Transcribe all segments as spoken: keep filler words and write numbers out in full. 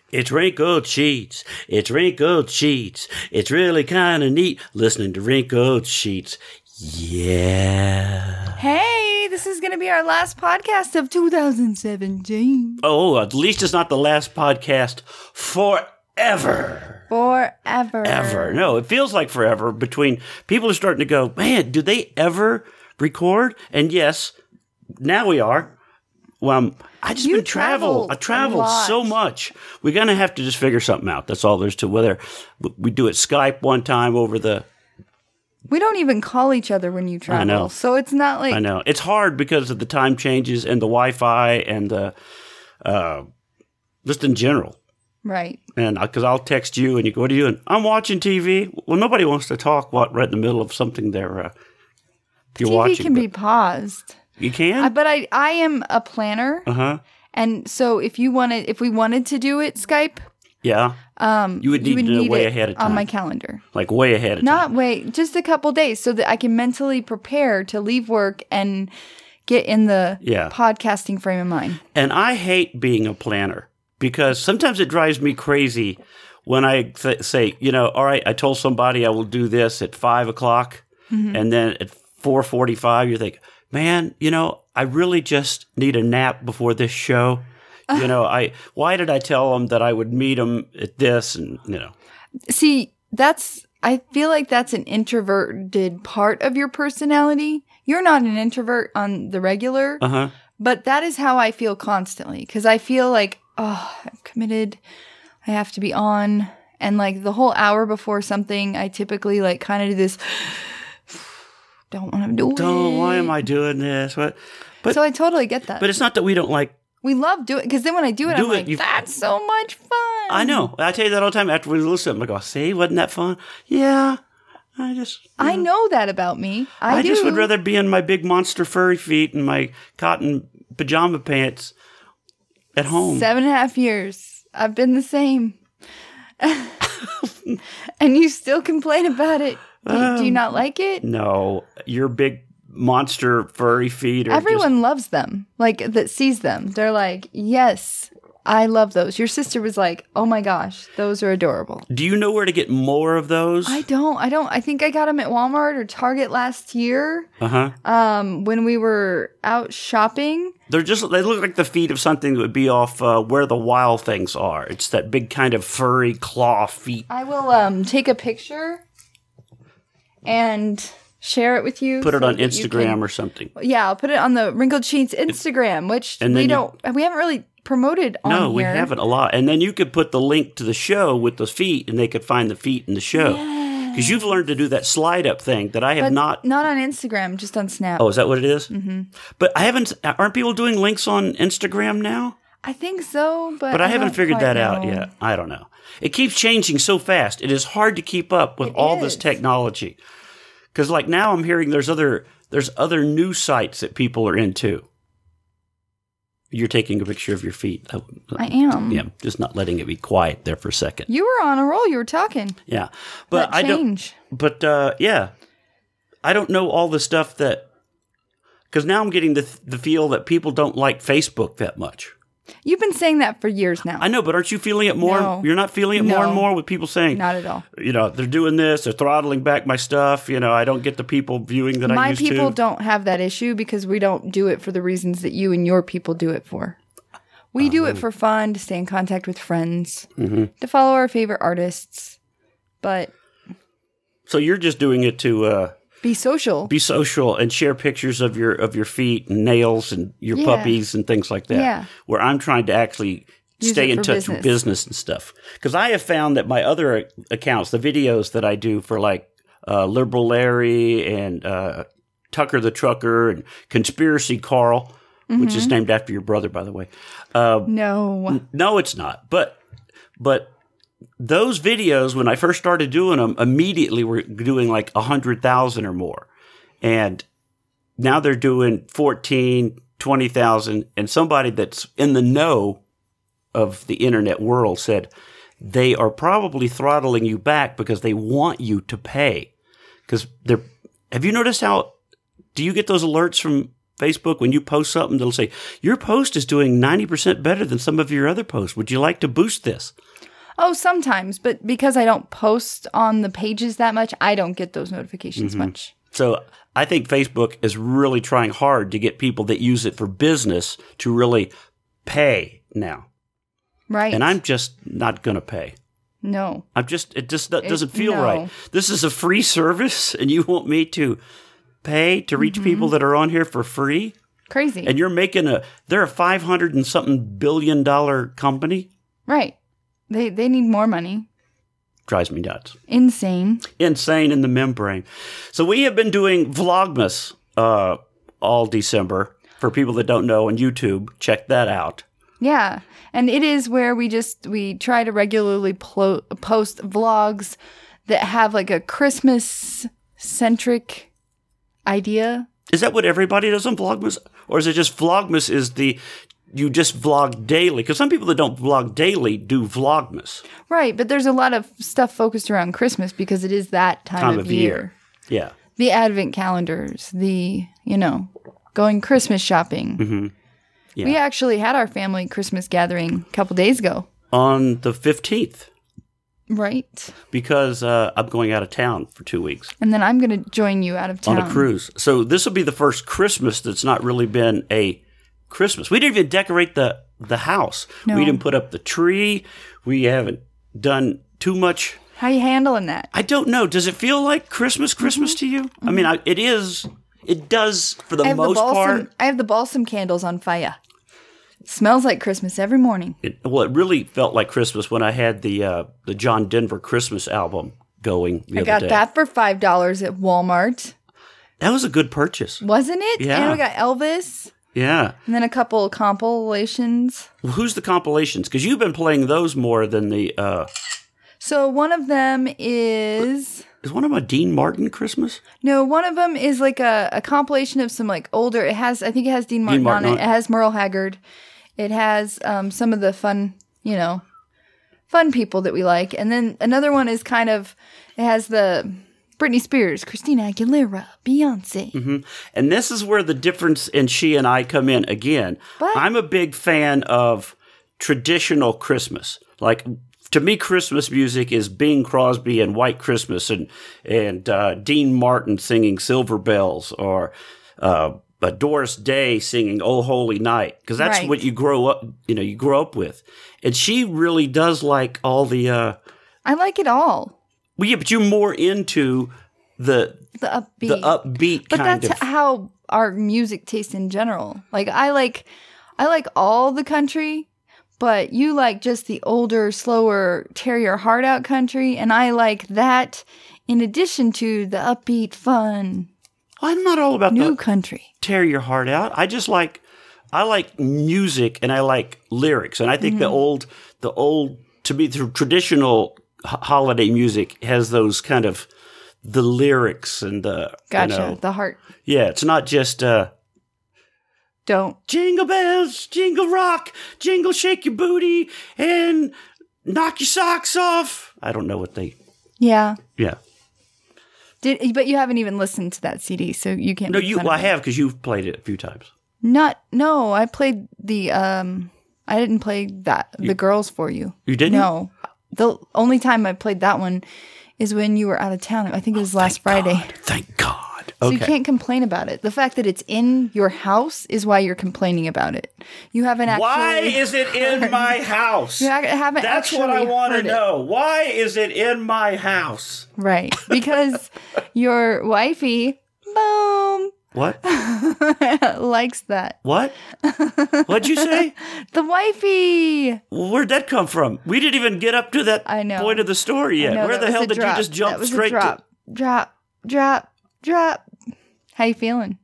It's wrinkled sheets. It's wrinkled sheets. It's really kind of neat listening to wrinkled sheets. Yeah. Hey, this is going to be our last podcast of two thousand seventeen. Oh, at least it's not the last podcast forever. Forever. Ever. No, it feels like forever between people are starting to go, man, do they ever record? And yes, now we are. Well, I just You been travel. travel I traveled a lot. so much. We're going to have to just figure something out. That's all there's to whether we do it Skype one time over the. We don't even call each other when you travel. I know. So it's not like. I know. It's hard because of the time changes and the Wi-Fi and the, uh, just in general. Right. And because I'll text you and you go, what are you doing? I'm watching T V. Well, nobody wants to talk what, right in the middle of something they're uh, you're T V watching. can but be paused. You can? I, but I, I am a planner. Uh-huh. And so if you wanted, if we wanted to do it Skype, Yeah. um, You would need to know way it ahead of time. on my calendar. Like way ahead of time. Not wait, just a couple days so that I can mentally prepare to leave work and get in the Yeah. podcasting frame of mind. And I hate being a planner because sometimes it drives me crazy when I th- say, you know, all right, I told somebody I will do this at five o'clock. Mm-hmm. And then at four forty-five, you think, man, you know, I really just need a nap before this show. You know, I why did I tell them that I would meet them at this? And, you know. See, that's, I feel like that's an introverted part of your personality. You're not an introvert on the regular, Uh-huh. but that is how I feel constantly because I feel like, oh, I'm committed. I have to be on. And like the whole hour before something, I typically like kind of do this, don't want to do it. Don't, why am I doing this? What? But, So I totally get that. but it's not that we don't like. We love doing it because then when I do it, Do I'm it, like, you- that's so much fun. I know. I tell you that all the time after we listen. I go, see, wasn't that fun? Yeah. I just. you I know. know that about me. I, I do. just would rather be in my big monster furry feet and my cotton pajama pants at home. Seven and a half years. I've been the same. And you still complain about it. Do, do you not like it? No, your big monster furry feet are Everyone loves them. Like, that sees them. They're like, yes, I love those. Your sister was like, oh my gosh, those are adorable. just. Do you know where to get more of those? I don't. I don't. I think I got them at Walmart or Target last year Uh huh. um, when we were out shopping. They're just. They look like the feet of something that would be off uh, Where the Wild Things Are. It's that big kind of furry claw feet. I will um, take a picture and share it with you. Put it so on that you Instagram can- or something. Yeah, I'll put it on the Wrinkled Sheets Instagram, which And we then you- don't. We haven't really promoted on No, here. we haven't a lot. And then you could put the link to the show with the feet, and they could find the feet in the show. Because you've learned to do that slide up thing that I have But not. not on Instagram, just on Snap. Oh, is that what it is? Mm-hmm. But I haven't. Aren't people doing links on Instagram now? I think so, but But I, haven't don't figured quite that out know. yet. I don't know. It keeps changing so fast. It is hard to keep up with It all this is. technology. Because like now, I'm hearing there's other there's other news sites that people are into. You're taking a picture of your feet. Oh, I am. Yeah, just not letting it be quiet there for a second. You were on a roll. You were talking. Yeah, but That I don't. change. But uh, yeah, I don't know all the stuff that. Because now I'm getting the the feel that people don't like Facebook that much. You've been saying that for years now. I know, but aren't you feeling it more? No. You're not feeling it more and No. more with people saying, Not at all. you know, they're doing this, they're throttling back my stuff. You know, I don't get the people viewing that I My used people to. don't have that issue because we don't do it for the reasons that you and your people do it for. We do Uh-huh. it for fun, to stay in contact with friends, Mm-hmm. to follow our favorite artists, but So you're just doing it to uh, be social. be social and share pictures of your of your feet and nails and your Yeah. puppies and things like that. Yeah. Where I'm trying to actually Use stay it in for touch with business. business and stuff. Because I have found that my other accounts, the videos that I do for like uh, Liberal Larry and uh, Tucker the Trucker and Conspiracy Carl, which Mm-hmm. is named after your brother, by the way. Uh, No. No, it's not. But but those videos, when I first started doing them, immediately were doing like a hundred thousand or more, and now they're doing fourteen, twenty thousand. And somebody that's in the know of the internet world said they are probably throttling you back because they want you to pay. Because they're. Have you noticed how? Do you get those alerts from Facebook, when you post something, they'll say, your post is doing ninety percent better than some of your other posts. Would you like to boost this? Oh, sometimes. But because I don't post on the pages that much, I don't get those notifications mm-hmm. much. So I think Facebook is really trying hard to get people that use it for business to really pay now. Right. And I'm just not going to pay. No. I'm just, it just doesn't it, feel no. right. This is a free service, and you want me to pay to reach mm-hmm. people that are on here for free? Crazy. And you're making a, they're a five hundred and something billion dollar company? Right. They they need more money. Drives me nuts. Insane. Insane in the membrane. So we have been doing Vlogmas uh, all December. For people that don't know on YouTube, check that out. Yeah. And it is where we just, we try to regularly plo- post vlogs that have like a Christmas-centric idea. Is that what everybody does on Vlogmas? Or is it just Vlogmas is the, you just vlog daily? Because some people that don't vlog daily do Vlogmas. Right, but there's a lot of stuff focused around Christmas because it is that time, time of, of year. year. Yeah. The advent calendars, the, you know, going Christmas shopping. Mm-hmm. Yeah. We actually had our family Christmas gathering a couple days ago. On the fifteenth. Right. Because uh, I'm going out of town for two weeks. And then I'm going to join you out of town. On a cruise. So this will be the first Christmas that's not really been a Christmas. We didn't even decorate the, the house. No. We didn't put up the tree. We haven't done too much. How are you handling that? I don't know. Does it feel like Christmas, Christmas mm-hmm. to you? Mm-hmm. I mean, I, it is. It does for the I have most the balsam, part. I have the balsam candles on fire. It smells like Christmas every morning. It, well, it really felt like Christmas when I had the uh, the John Denver Christmas album going the I other got day. that for five dollars at Walmart. That was a good purchase. Wasn't it? Yeah. And we got Elvis. Yeah. And then a couple compilations. Well, who's the compilations? Because you've been playing those more than the... Uh, so one of them is... Is one of them a Dean Martin Christmas? No, one of them is like a, a compilation of some like older... It has, I think it has Dean Martin, Dean Martin on it. It has Merle Haggard. It has um, some of the fun, you know, fun people that we like. And then another one is kind of... It has the... Britney Spears, Christina Aguilera, Beyonce. Mm-hmm. And this is where the difference in she and I come in again. But I'm a big fan of traditional Christmas. Like, to me, Christmas music is Bing Crosby and White Christmas and and uh, Dean Martin singing Silver Bells or uh, uh, Doris Day singing Oh Holy Night, because that's right. what you grow up, you know, you grow up with. And she really does like all the. Uh, I like it all. Well, yeah, but you're more into the the upbeat, the upbeat but kind that's of. how our music tastes in general. Like I like, I like all the country, but you like just the older, slower, tear your heart out country, and I like that in addition to the upbeat, fun. I'm not all about new the country. Tear your heart out. I just like, I like music and I like lyrics, and I think mm-hmm. the old, the old to me the traditional. Holiday music has those kind of the lyrics and the gotcha you know, the heart. Yeah, it's not just uh, don't jingle bells, jingle rock, jingle shake your booty and knock your socks off. I don't know what they. Yeah. Yeah. Did but you haven't even listened to that C D, so you can't. No, you. Well, I have because you've played it a few times. Not no, I played the um. I didn't play that you, the girls for you. You didn't? No. The only time I played that one is when you were out of town. I think it was oh, last Friday. God. Thank God. So okay. you can't complain about it. The fact that it's in your house is why you're complaining about it. You haven't actually. Why is it in my house? You haven't. That's actually what I want to heard know. it. Why is it in my house? Right, because your wifey, boom. What? likes that. What? What'd you say? The wifey. Well, where'd that come from? We didn't even get up to that I know. point of the story yet. Know, Where the hell did drop. you just jump that was straight a drop. to? Drop, drop, drop. How you feeling?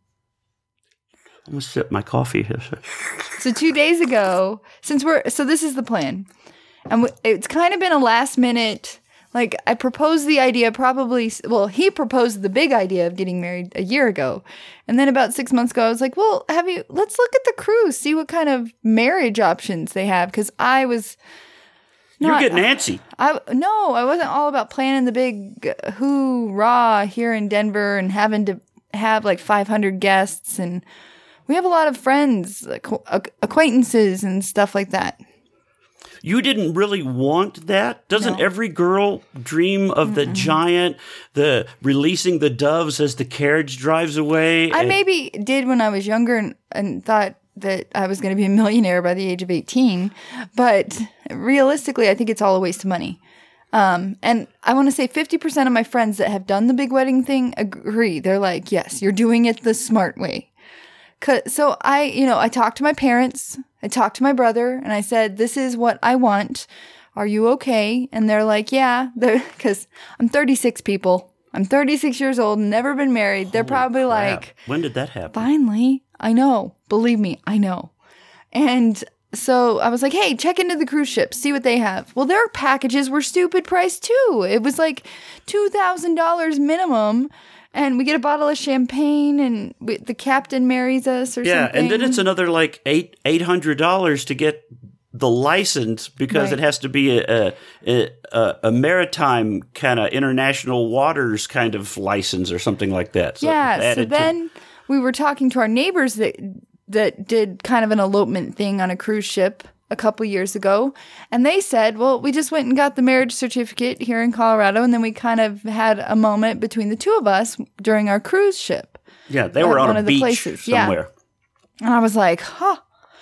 I'm gonna sip my coffee here. So two days ago, since we're so this is the plan, and it's kind of been a last minute. Like, I proposed the idea probably, well, he proposed the big idea of getting married a year ago. And then about six months ago, I was like, well, have you, let's look at the cruise, see what kind of marriage options they have. Because I was not. You're getting antsy. I, no, I wasn't all about planning the big hoorah here in Denver and having to have like five hundred guests and We have a lot of friends, acqu- acquaintances, and stuff like that. You didn't really want that? Doesn't No. every girl dream of Mm-mm. the giant, the releasing the doves as the carriage drives away? I and- maybe did when I was younger and, and thought that I was going to be a millionaire by the age of eighteen. But realistically, I think it's all a waste of money. Um, and I want to say fifty percent of my friends that have done the big wedding thing agree. They're like, yes, you're doing it the smart way. So I, you know, I talked to my parents, I talked to my brother, and I said, this is what I want. Are you okay? And they're like, yeah, because I'm thirty-six people. I'm thirty-six years old, never been married. Holy they're probably crap. Like, when did that happen? Finally. I know. Believe me, I know. And so I was like, hey, check into the cruise ship, see what they have. Well, their packages were stupid priced too. It was like two thousand dollars minimum. And we get a bottle of champagne, and we, the captain marries us or yeah, something. Yeah, and then it's another like eight eight hundred dollars to get the license because right. it has to be a a, a, a maritime kind of international waters kind of license or something like that. So yeah. So then to- we were talking to our neighbors that that did kind of an elopement thing on a cruise ship a couple years ago, and they said, well, we just went and got the marriage certificate here in Colorado, and then we kind of had a moment between the two of us during our cruise ship. Yeah, they were on one a of beach the places. somewhere. Yeah. And I was like, huh,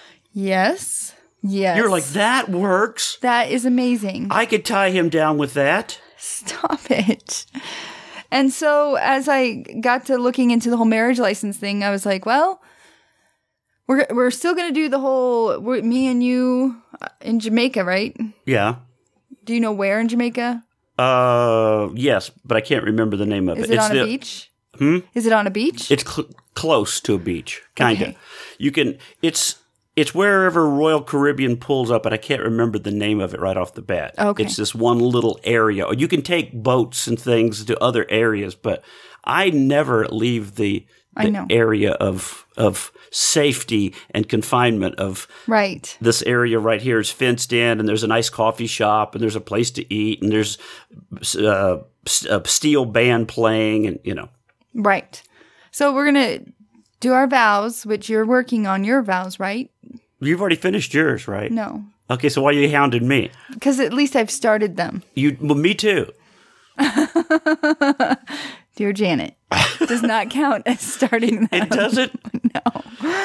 yes, yes. You're like, that works. That is amazing. I could tie him down with that. Stop it. And so as I got to looking into the whole marriage license thing, I was like, well, We're we're still going to do the whole, we're, me and you in Jamaica, right? Yeah. Do you know where in Jamaica? Uh, yes, but I can't remember the name of Is it. it it's on the, a beach? Hmm? Is it on a beach? It's cl- close to a beach, kind of. Okay. You can, it's it's wherever Royal Caribbean pulls up, but I can't remember the name of it right off the bat. Okay. It's this one little area. You can take boats and things to other areas, but I never leave the, the I know. area of of safety and confinement of right. This area right here is fenced in, and there's a nice coffee shop, and there's a place to eat, and there's uh, a steel band playing, and you know. Right. So we're gonna do our vows, which you're working on your vows, right? You've already finished yours, right? No. Okay, so why are you hounding me? Because at least I've started them. You, well, me too. Dear Janet, does not count as starting them. It doesn't? No.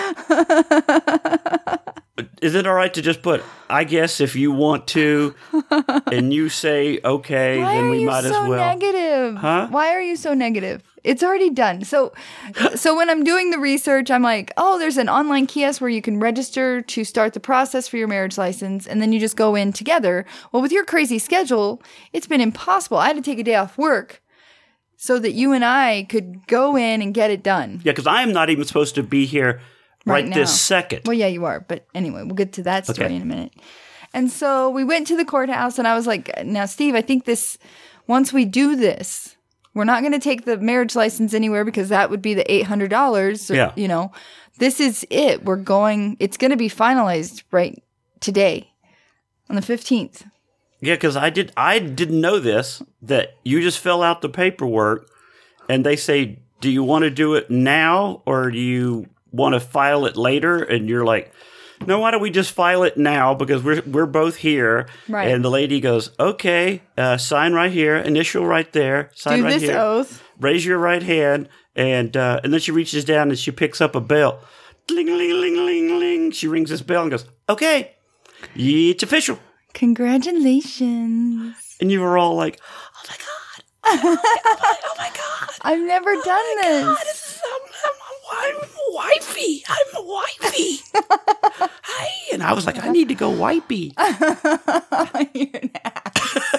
Is it all right to just put, I guess if you want to, and you say, okay, Why then we might so as well. Why are you so negative? Huh? Why are you so negative? It's already done. So so when I'm doing the research, I'm like, oh, there's an online kiosk where you can register to start the process for your marriage license, and then you just go in together. Well, with your crazy schedule, it's been impossible. I had to take a day off work so that you and I could go in and get it done. Yeah, because I am not even supposed to be here right, right this second. Well, yeah, you are. But anyway, we'll get to that story okay. in a minute. And so we went to the courthouse, and I was like, now, Steve, I think this, once we do this, we're not going to take the marriage license anywhere because that would be the eight hundred dollars. Yeah. You know, this is it. We're going, it's going to be finalized right today on the fifteenth. Yeah, because I, did, I didn't know this, that you just fill out the paperwork, and they say, do you want to do it now, or do you want to file it later? And you're like, no, why don't we just file it now because we're we're both here. Right. And the lady goes, okay, uh, sign right here, initial right there, sign do right this here. oath. Raise your right hand, and uh, and then she reaches down and she picks up a bell. Ling, ling, ling, ling, ling. She rings this bell and goes, okay, it's official. Congratulations. And you were all like, oh my God. Oh my, oh my God. I've never oh done my this. God, this is, I'm, I'm, I'm a wifey. I'm a wifey. Hey, and I was like, I need to go wipey. You're an ass.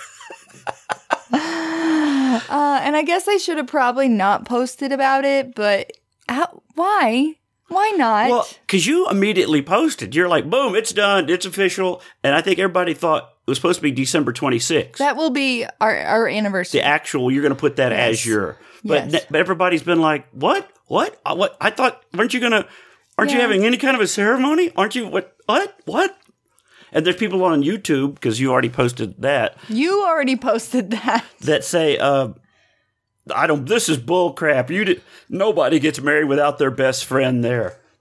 uh, and I guess I should have probably not posted about it, but how, why? Why not? Well, because you immediately posted. You're like, boom, it's done. It's official. And I think everybody thought it was supposed to be December twenty-sixth. That will be our, our anniversary. The actual, you're going to put that yes. as your. But, yes. but everybody's been like, what? What? Uh, what? I thought, weren't you going to, aren't yeah. you having any kind of a ceremony? Aren't you, what? What? What? And there's people on YouTube, because you already posted that. You already posted that. That say, uh, I don't, this is bull crap. You did, nobody gets married without their best friend there.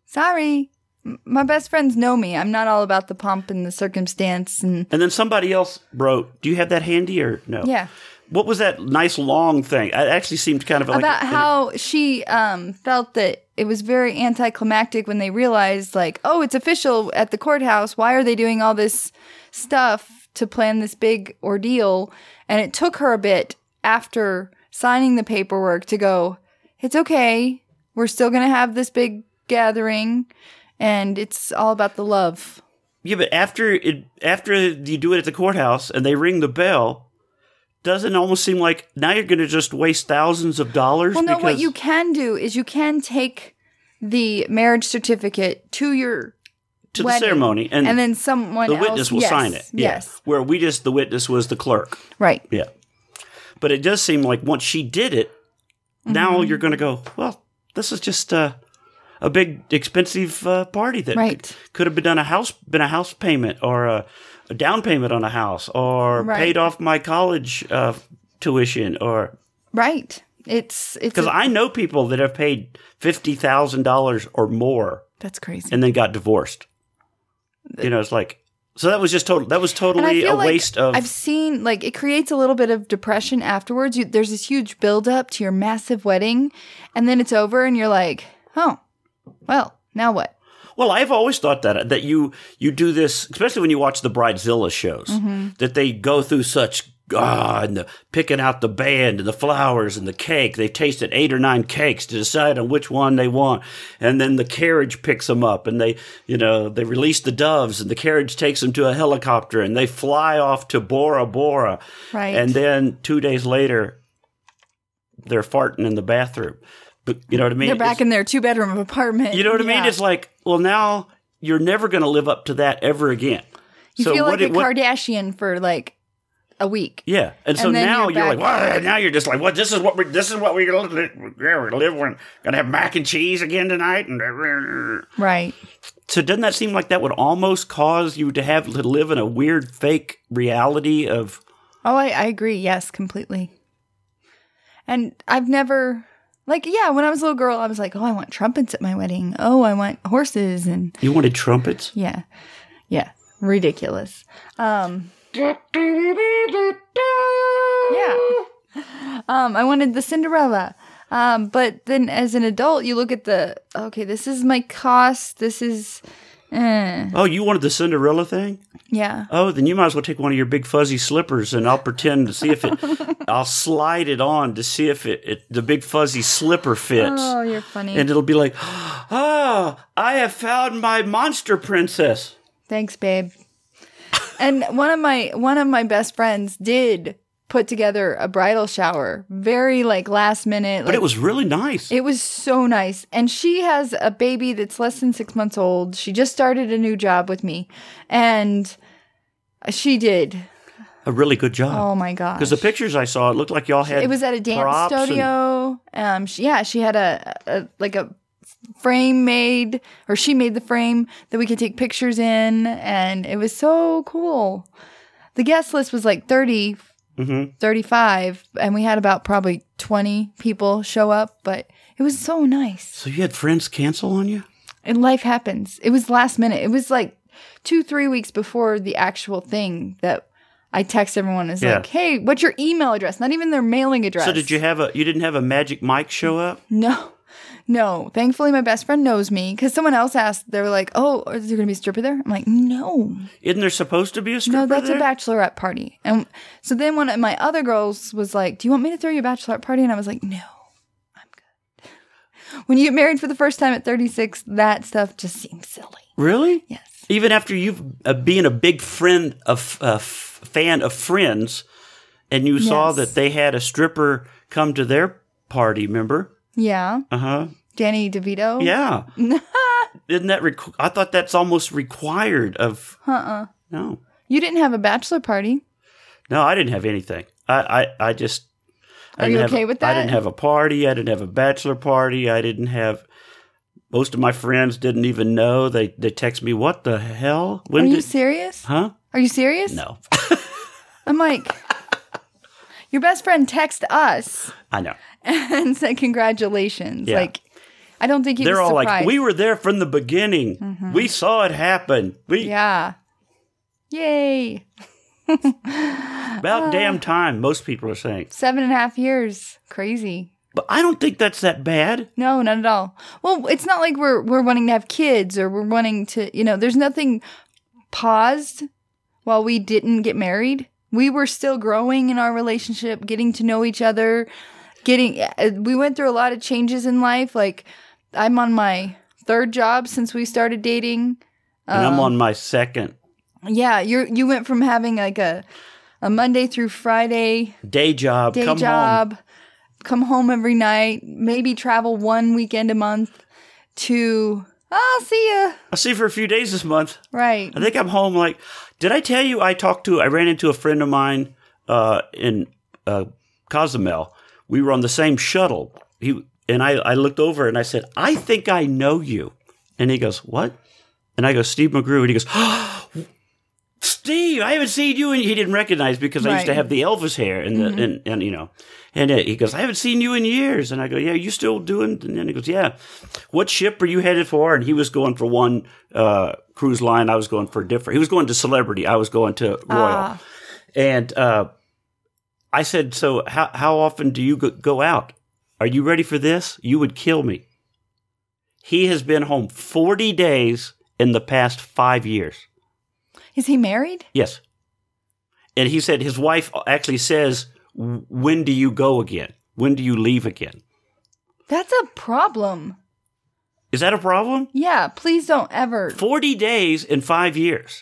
Sorry. M- My best friends know me. I'm not all about the pomp and the circumstance. And And then somebody else wrote, do you have that handy or no? yeah. What was that nice long thing? It actually seemed kind of like About a- how she um, felt that it was very anticlimactic when they realized, like, oh, it's official at the courthouse. Why are they doing all this stuff to plan this big ordeal? And it took her a bit after signing the paperwork to go, it's okay. We're still going to have this big gathering. And it's all about the love. Yeah, but after it, after you do it at the courthouse and they ring the bell, doesn't it almost seem like now you're going to just waste thousands of dollars? Well, no, what because- you can do is you can take the marriage certificate to your to wedding, the ceremony, and, and then someone the else, witness will yes, sign it. Yeah. Yes, Where we just the witness was the clerk. right. Yeah, but it does seem like once she did it, Mm-hmm. now you're going to go. Well, this is just uh, a big expensive uh, party that Right. could, could have been done a house been a house payment or a, a down payment on a house or Right. paid off my college uh, tuition or Right. It's it's because a- I know people that have paid fifty thousand dollars or more that's crazy. and then got divorced. You know, it's like so that was just total. That was And I totally feel a like waste of. I've seen like it creates a little bit of depression afterwards. You, there's this huge buildup to your massive wedding, and then it's over, and you're like, oh, well, now what? Well, I've always thought that that you you do this, especially when you watch the Bridezilla shows, Mm-hmm. that they go through such ah, and the, picking out the band and the flowers and the cake. They tasted eight or nine cakes to decide on which one they want, and then the carriage picks them up, and they you know they release the doves, and the carriage takes them to a helicopter, and they fly off to Bora Bora, Right. and then two days later, they're farting in the bathroom. But you know what I mean? They're back It's- in their two bedroom apartment. you know what I mean? Yeah. It's like, well, now you're never going to live up to that ever again. you so feel what like it- a what- Kardashian for like a week. Yeah, and so And then now you're you're, like, back- well, now you're just like, well, this is what we, this is what we're gonna live. Yeah, we're gonna live. We're gonna have mac and cheese again tonight. And Right. so, doesn't that seem like that would almost cause you to have to live in a weird fake reality of? Oh, I, I agree. Yes, completely. And I've never, like, yeah, when I was a little girl, I was like, oh, I want trumpets at my wedding. Oh, I want horses. And You wanted trumpets? yeah, yeah, ridiculous. Um, yeah. Um, I wanted the Cinderella. Um, but then as an adult, you look at the, okay, this is my cost. This is, eh. Oh, you wanted the Cinderella thing? Yeah. Oh, then you might as well take one of your big fuzzy slippers, and I'll pretend to see if it. I'll slide it on to see if it, it the big fuzzy slipper fits. Oh, you're funny. And it'll be like, oh, I have found my monster princess. Thanks, babe. And one of my one of my best friends did put together a bridal shower, very like last minute. But like, it was really nice. it was so nice. And she has a baby that's less than six months old. She just started a new job with me, and she did. A really good job. Oh my gosh! Because the pictures I saw, it looked like y'all had. It was at a dance props and- studio. Um, she, yeah, she had a, a like a frame made, or she made the frame that we could take pictures in, and it was so cool. The guest list was like thirty, Mhm. thirty-five, and we had about probably twenty people show up, but it was so nice. So you had friends cancel on you? And life happens. It was last minute. It was like two, three weeks before the actual thing that I text everyone. Is Yeah. like, hey, what's your email address? Not even their mailing address. So did you have a? You didn't have a Magic Mike show up? No, no. Thankfully, my best friend knows me because someone else asked. They were like, "Oh, is there going to be a stripper there?" I'm like, "No, Isn't there supposed to be a stripper no, that's there? a bachelorette party." And so then one of my other girls was like, "Do you want me to throw you a bachelorette party?" And I was like, "No, I'm good." When you get married for the first time at thirty-six, that stuff just seems silly. Really? Yes. Even after you've uh, being a big friend of uh, f- fan of Friends, and you saw Yes. that they had a stripper come to their party. Remember? Yeah, Uh huh. Danny DeVito. Yeah. Isn't that? Requ- I thought that's almost required of. Uh-uh. No. You didn't have a bachelor party. No, I didn't have anything. I, I, I just. I Are didn't you have- okay with I that? didn't have a party. I didn't have a bachelor party. I didn't have. Most of my friends didn't even know. They they text me, "What the hell? When Are you did? serious? Huh? Are you serious? No, I'm like, your best friend texted us I know. and said congratulations. Yeah. Like, I don't think he They're was all surprised. like, we were there from the beginning. Mm-hmm. We saw it happen. We Yeah. Yay. About uh, damn time, most people are saying. Seven and a half years. Crazy. But I don't think that's that bad. No, not at all. Well, it's not like we're we're wanting to have kids or we're wanting to, you know, there's nothing paused while we didn't get married. We were still growing in our relationship, getting to know each other, getting, we went through a lot of changes in life. Like, I'm on my third job since we started dating. And um, I'm on my second. Yeah, you you went from having like a a Monday through Friday day job, day come job, home. come home every night, maybe travel one weekend a month, to I'll see you. I'll see you for a few days this month. Right. I think I'm home. Like, did I tell you I talked to? I ran into a friend of mine uh, in uh, Cozumel. We were on the same shuttle. He and I. I looked over and I said, "I think I know you." And he goes, "What?" And I go, "Steve McGrew." And he goes, "Oh, Steve, I haven't seen you." And he didn't recognize because I right. used to have the Elvis hair and mm-hmm. the and, and you know. And uh, he goes, "I haven't seen you in years." And I go, "Yeah, you still doing?" And then he goes, "Yeah." "What ship are you headed for?" And he was going for one uh, cruise line. I was going for a different. He was going to Celebrity. I was going to Royal. Ah. And uh, I said, "So how how often do you go, go out? Are you ready for this? You would kill me." He has been home forty days in the past five years. Is he married? Yes. And he said his wife actually says, "When do you go again? When do you leave again?" That's a problem. Is that a problem? Yeah, please don't ever. forty days in five years.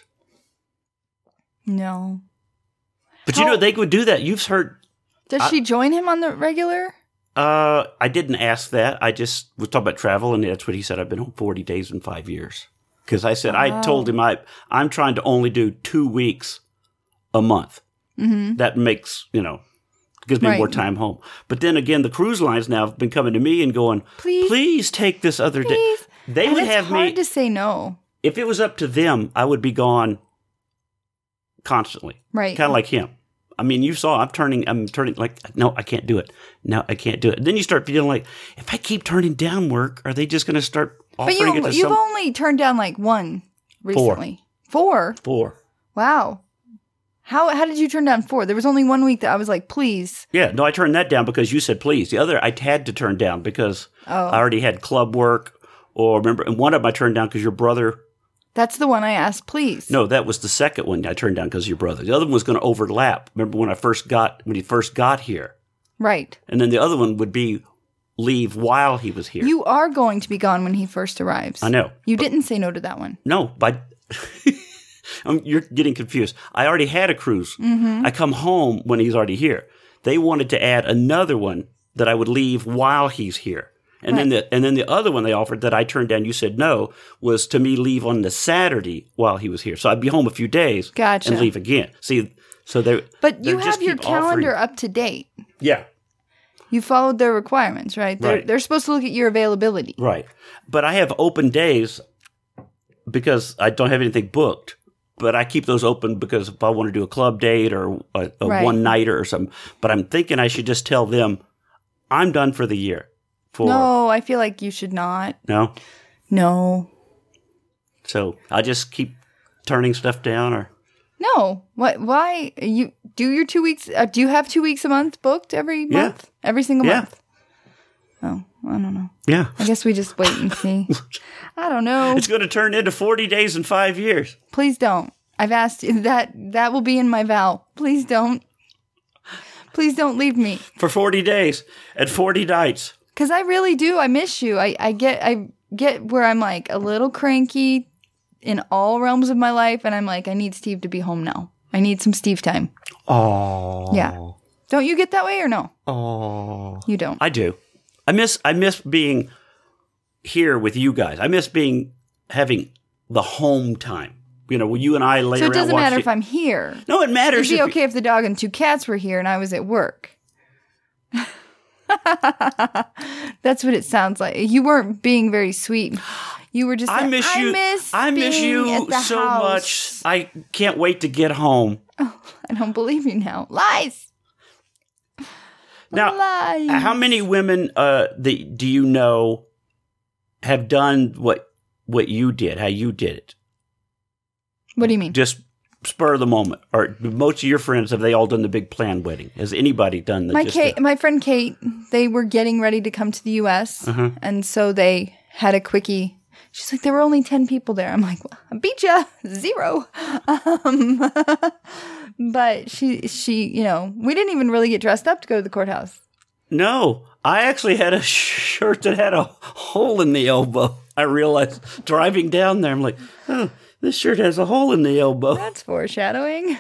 No. But How, you know, they would do that. You've heard. Does I, she join him on the regular? Uh, I didn't ask that. I just was talking about travel, and that's what he said. I've been home forty days in five years. Because I said, oh. I told him I, I'm trying to only do two weeks a month. Mm-hmm. That makes, you know, gives me right. more time home. But then again, the cruise lines now have been coming to me and going, please, please take this other please. day. They and would it's have hard me. to say no. If it was up to them, I would be gone constantly. Right. Kind of like him. I mean, you saw I'm turning, I'm turning like, no, I can't do it. No, I can't do it. And then you start feeling like, if I keep turning down work, are they just going to start offering but you, it to you've some- only turned down like one recently. Four. Four. Four. Wow. How how did you turn down four? There was only one week that I was like, please. Yeah, no, I turned that down because you said please. The other I had to turn down because oh. I already had club work. Or remember, and one of them I turned down because your brother. That's the one I asked, please. No, that was the second one I turned down because of your brother. The other one was going to overlap. Remember when I first got when he first got here. Right. And then the other one would be leave while he was here. You are going to be gone when he first arrives. I know. You didn't say no to that one. No, but you're getting confused. I already had a cruise. Mm-hmm. I come home when he's already here. They wanted to add another one that I would leave while he's here. And right. then the and then the other one they offered that I turned down, you said no, was to me leave on the Saturday while he was here. So I'd be home a few days gotcha. and leave again. See, so they But you have your calendar offering. Up to date. Yeah. You followed their requirements, right? They're, right? They're supposed to look at your availability. Right. But I have open days because I don't have anything booked. But I keep those open because if I want to do a club date or a, a right. one-nighter or something. But I'm thinking I should just tell them I'm done for the year. For, no, I feel like you should not. No? No. So I just keep turning stuff down or? No. What? Why? You do your two weeks? Uh, do you have two weeks a month booked every yeah. month? Every single yeah. month? Oh, I don't know. Yeah. I guess we just wait and see. I don't know. It's going to turn into forty days in five years. Please don't. I've asked you that. That will be in my vow. Please don't. Please don't leave me. For forty days and forty nights. Because I really do. I miss you. I, I get I get where I'm like a little cranky in all realms of my life. And I'm like, I need Steve to be home now. I need some Steve time. Oh. Yeah. Don't you get that way or no? Oh. You don't. I do. I miss I miss being here with you guys. I miss being having the home time. You know, when you and I lay around. So it around doesn't matter it. if I'm here. No, it matters. It'd be if okay you- if the dog and two cats were here and I was at work. That's what it sounds like. You weren't being very sweet. You were just I like, miss I you. miss I miss being you at the so house. much. I can't wait to get home. Oh, I don't believe you now. Lies. Now, Lies. how many women uh, the, do you know have done what what you did, how you did it? What do you mean? Just spur of the moment. Or most of your friends, have they all done the big planned wedding? Has anybody done the My just Kate, the- my friend Kate, they were getting ready to come to the U S, Uh-huh. and so they had a quickie. She's like, there were only ten people there. I'm like, well, I beat ya, zero. Um, but she, she, you know, we didn't even really get dressed up to go to the courthouse. No, I actually had a shirt that had a hole in the elbow. I realized driving down there, I'm like, oh, this shirt has a hole in the elbow. That's foreshadowing.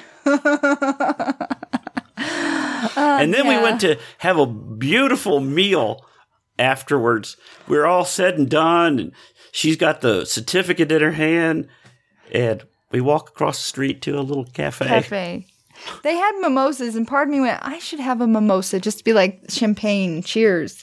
And then we yeah. went to have a beautiful meal afterwards. We were all said and done, and she's got the certificate in her hand, and we walk across the street to a little cafe. Cafe. They had mimosas, and part of me went, I should have a mimosa just to be like champagne, cheers.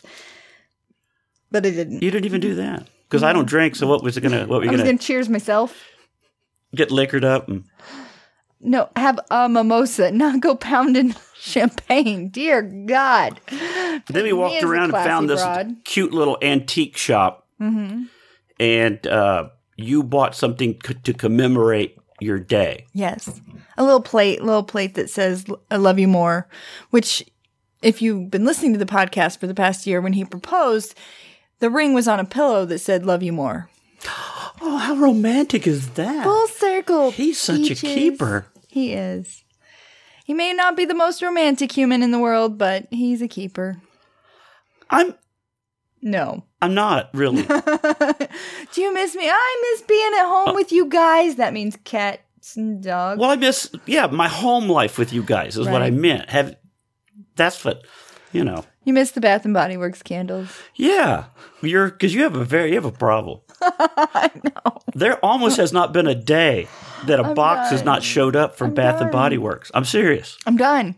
But I didn't. You didn't even do that because I don't drink. So what was it gonna? What were you I was gonna, going to cheers myself. get liquored up? And No, have a mimosa, not go pounding champagne. Dear God. then we Me walked as a around and classy found this broad. cute little antique shop, Mm-hmm. and uh, you bought something c- to commemorate your day. Yes. A little plate, little plate that says, I love you more, which if you've been listening to the podcast for the past year, when he proposed, the ring was on a pillow that said, love you more. Oh, how romantic is that? Full circle. He's such peaches. a keeper. He is. He may not be the most romantic human in the world, but he's a keeper. I'm. No. I'm not really. Do you miss me? I miss being at home with you guys. That means cats and dogs. Well, I miss, yeah, my home life with you guys is what I Right. meant. Have that's what, you know. You miss the Bath and Body Works candles. Yeah, you're because you have a very you have a problem. I know. There almost has not been a day that a I'm box has done. not showed up from I'm Bath and done. Body Works. I'm serious, I'm done.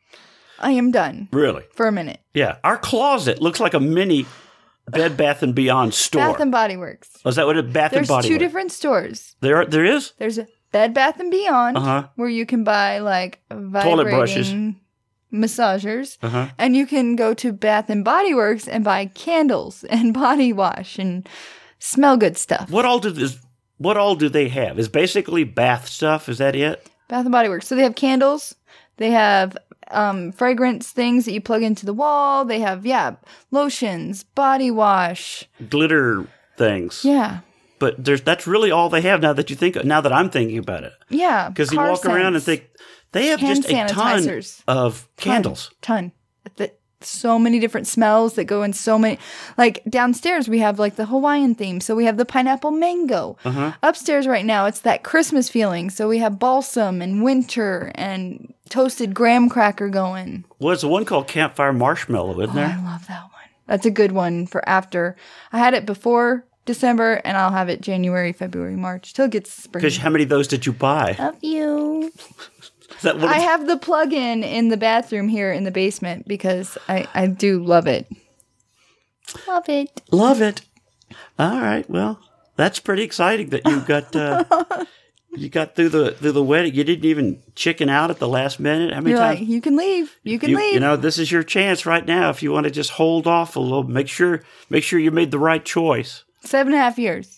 I am done really. for a minute. Yeah, our closet looks like a mini Bed Bath and Beyond store. Bath and Body Works. Oh, is that what it Bath There's and Body two Works? different stores. There, are, there is. There's a Bed Bath and Beyond, Uh-huh. where you can buy like Toilet brushes. vibrating massagers, Uh huh. and you can go to Bath and Body Works and buy candles and body wash and smell good stuff. What all do this? What all do they have? Is basically bath stuff. Is that it? Bath and Body Works. So they have candles. They have um, fragrance things that you plug into the wall. They have, yeah, lotions, body wash. Glitter things. Yeah. But there's that's really all they have now that you think. Now that I'm thinking about it, Yeah. because you car walk around and scents. think they have Hand just a ton sanitizers. of candles. Ton. Ton. So many different smells that go in so many. Like downstairs, we have like the Hawaiian theme. So we have the pineapple mango. Uh-huh. Upstairs right now, it's that Christmas feeling. So we have balsam and winter and toasted graham cracker going. Well, there's one called Campfire Marshmallow, isn't Oh, I there? love that one. That's a good one for after. I had it before December, and I'll have it January, February, March till it gets spring. Because how many of those did you buy? Love you. Is that one I of the- have the plug-in in the bathroom here in the basement because I, I do love it. Love it. Love it. All right. Well, that's pretty exciting that you got uh, you got through the through the wedding. You didn't even chicken out at the last minute. How many You're times? like, you can leave. You can you, leave. you know, this is your chance right now. If you want to just hold off a little, make sure make sure you made the right choice. Seven and a half years.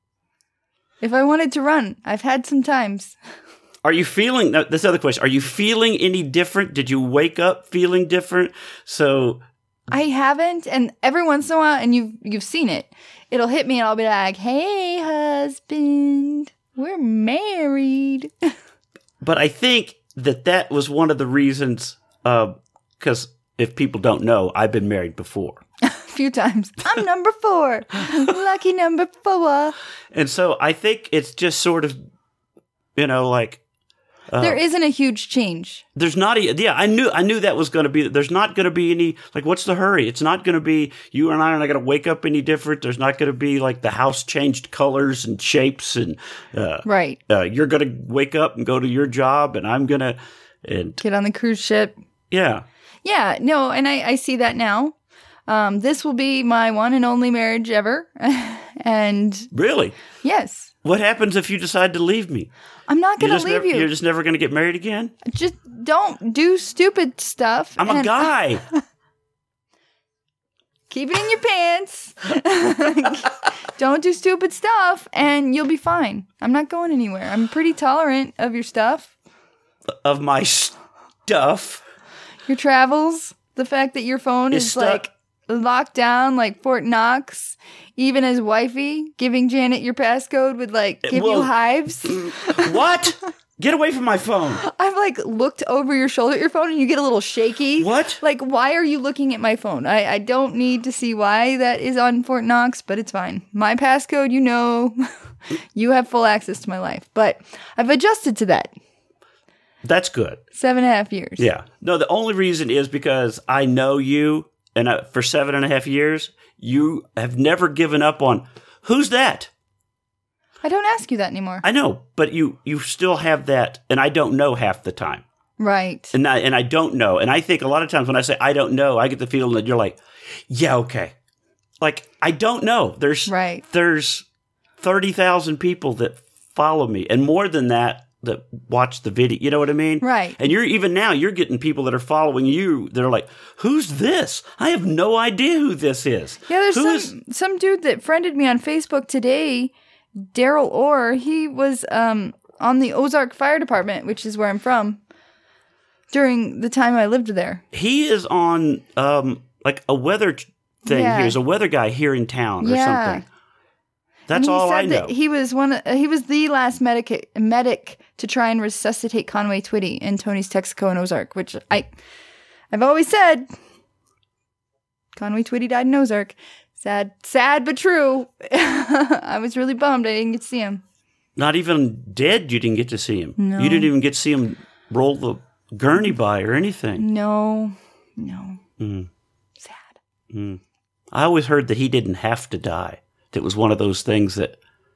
If I wanted to run, I've had some times. Are you feeling, no, this other question, are you feeling any different? Did you wake up feeling different? So, I haven't, and every once in a while, and you've you've seen it, it'll hit me, and I'll be like, "Hey, husband, we're married." but I think that that was one of the reasons, because if people don't know, I've been married before. A few times. I'm number four, lucky number four. And so I think it's just sort of, you know, like, uh, There isn't a huge change. there's not a, yeah, I knew, I knew that was going to be, there's not going to be any, like, what's the hurry? It's not going to be, you and I are not going to wake up any different. There's not going to be like the house changed colors and shapes and, uh, Right. uh, you're going to wake up and go to your job and I'm going to, and Get on the cruise ship. yeah. Yeah, no, and I, I see that now. Um, this will be my one and only marriage ever. And Really? yes, What happens if you decide to leave me? I'm not You're going to just leave never, you. You're just never going to get married again? Just don't do stupid stuff. I'm a and- guy. keep it in your pants. Don't do stupid stuff, and you'll be fine. I'm not going anywhere. I'm pretty tolerant of your stuff. Of my stuff. Your travels. The fact that your phone Is is stuck- like locked down like Fort Knox. Even as wifey, giving Janet your passcode would like give Well- you hives. What? Get away from my phone. I've like looked over your shoulder at your phone and you get a little shaky. What? Like, why are you looking at my phone? I, I don't need to see why that is on Fort Knox, but it's fine. My passcode, you know, you have full access to my life. But I've adjusted to that. That's good. Seven and a half years. Yeah. No, the only reason is because I know you, and I, for seven and a half years, you have never given up on, who's that? I don't ask you that anymore. I know, but you you still have that, and I don't know half the time. Right. And I, and I don't know. And I think a lot of times when I say I don't know, I get the feeling that you're like, yeah, okay. Like, I don't know. There's Right. there's thirty thousand people that follow me, and more than that that watch the video. You know what I mean? Right. And you're even now you're getting people that are following you that are like, who's this? I have no idea who this is. Yeah, there's Who some is- some dude that friended me on Facebook today, Daryl Orr. He was um on the Ozark Fire Department, which is where I'm from, during the time I lived there. he is on um like a weather thing. Yeah. He's a weather guy here in town or Yeah. something. That's And he all said I know. that he was one. Of, he was the last medic medic to try and resuscitate Conway Twitty in Tony's Texaco and Ozark, which I, I've always said. Conway Twitty died in Ozark. Sad, sad but true. I was really bummed I didn't get to see him. Not even dead, you didn't get to see him. No. You didn't even get to see him roll the gurney by or anything. No, no. Mm. Sad. Mm. I always heard that he didn't have to die. That was one of those things that,